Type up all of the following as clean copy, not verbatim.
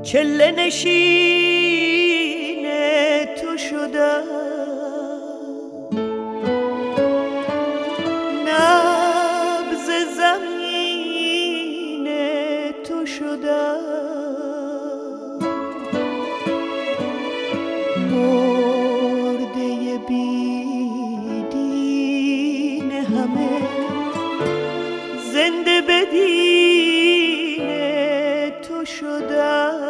چله نشین تو شدم، نبض زمین تو شدم، مرده بیدین همه زنده بدین تو شدم.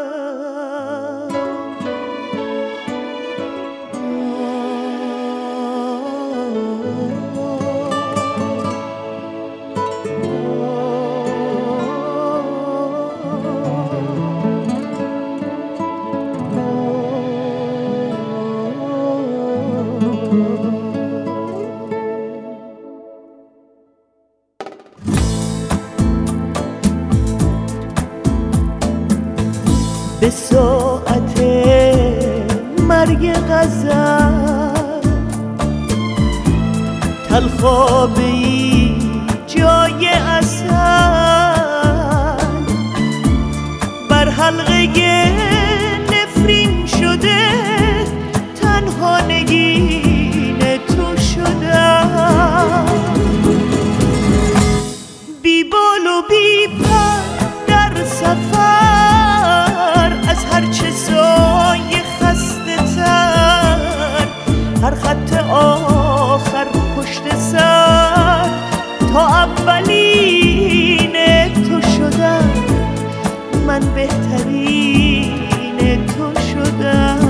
به ساعت مرگ غزل تلخابی جای اصل بر حلقه نفرین شده تنها نگین تو شدم، بی بال و بی پر در سفر از هرچه سایه خسته تر، هر خط آخر پشت سر تا اولین تو شدم، من بهترین تو شدم.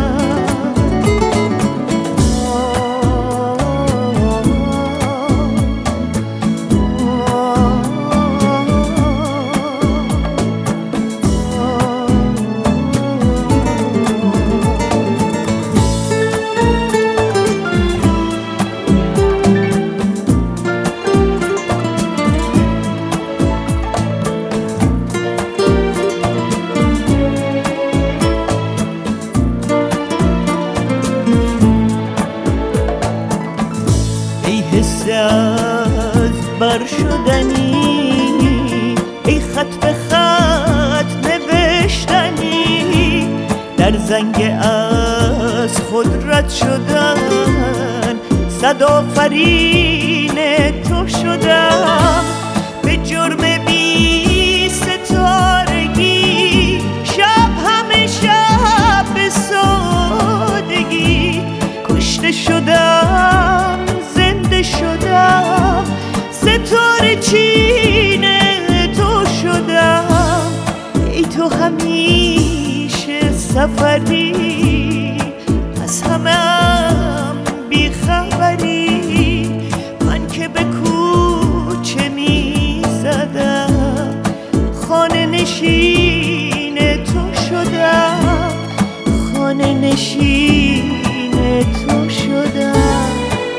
از بر شدنی، ای خط به خط نوشتنی، در زنگ از خود رد شدن، صد آفرین تو شدم. به جرم بی ستارگی شب همه شب به سادگی کشته شدم، شدم ستاره چین تو شدم. ای تو همیشه سفری، از همم بی خبری، من که به کوچه می زدم خانه نشین تو شدم، خانه نشین تو شدم.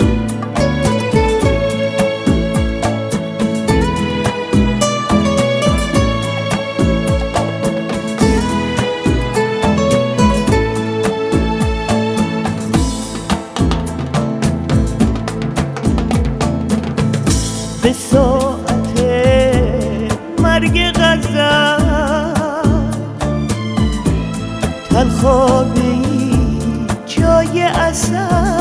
به ساعت مرگ غزل تلخابی جای اصل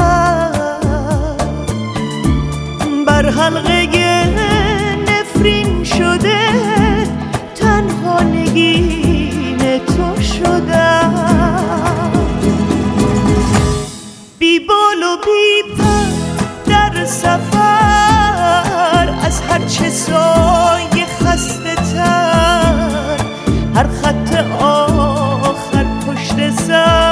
بر حلقه نفرین شده تنها نگین تو شدم، بی بال و بی پر در سفر از هرچه سایه خسته تر، هر خط آخر پشت سر